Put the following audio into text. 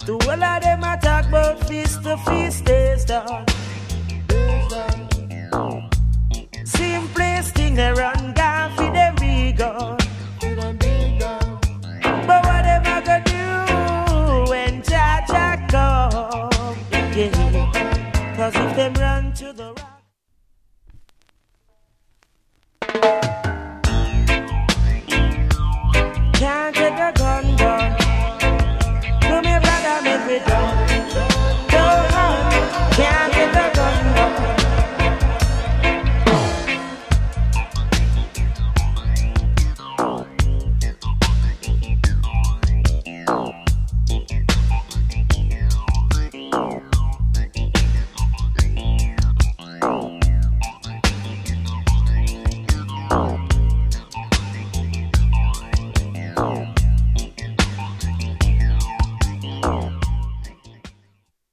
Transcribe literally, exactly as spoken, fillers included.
The whole of them attack about feast to feast days down. Same place thing they run down for them big gun. But what am I gonna do when Jah Jah come? Yeah. Cause if them run to the rock. Can't take a gun gun. To me brother make me down.